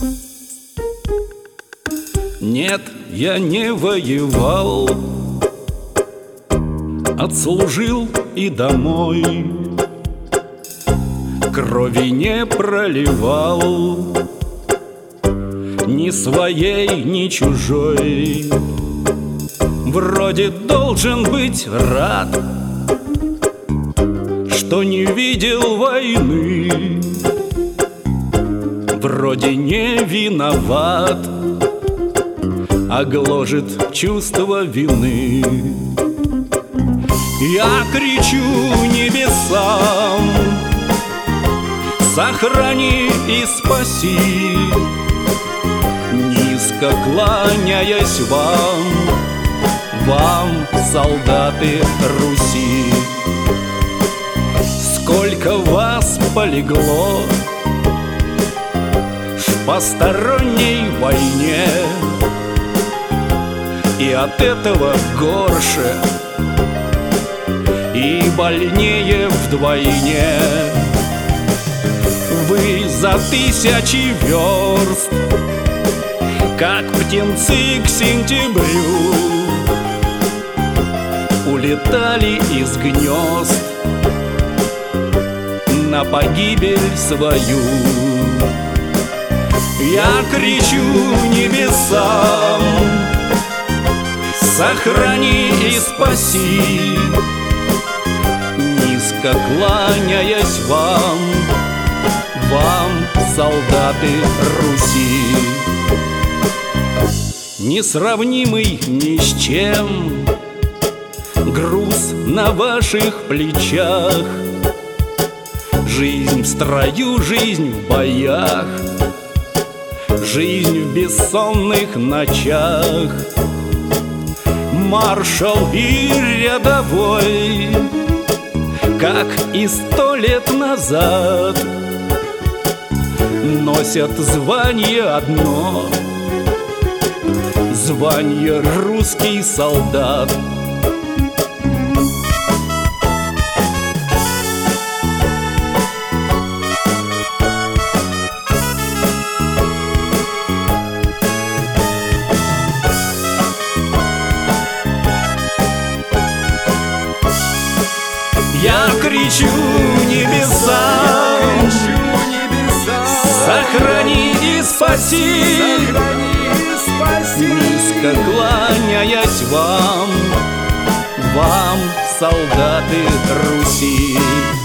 Нет, я не воевал, отслужил и домой, крови не проливал, ни своей, ни чужой. Вроде должен быть рад, что не видел войны. Вроде не виноват, а гложет чувство вины. Я кричу небесам: сохрани и спаси, низко кланяясь вам, солдаты Руси. Сколько вас полегло в посторонней войне, и от этого горше и больнее вдвойне. Вы за тысячи верст, как птенцы к сентябрю, улетали из гнезд на погибель свою. Я кричу небесам: сохрани и спаси, низко кланяясь вам, солдаты Руси. Несравнимый ни с чем груз на ваших плечах, жизнь в строю, жизнь в боях, жизнь в бессонных ночах. Маршал и рядовой, как и 100 лет назад, носят звание одно — звание русский солдат. Я кричу небесам: сохрани и спаси, низко кланяясь вам, солдаты Руси.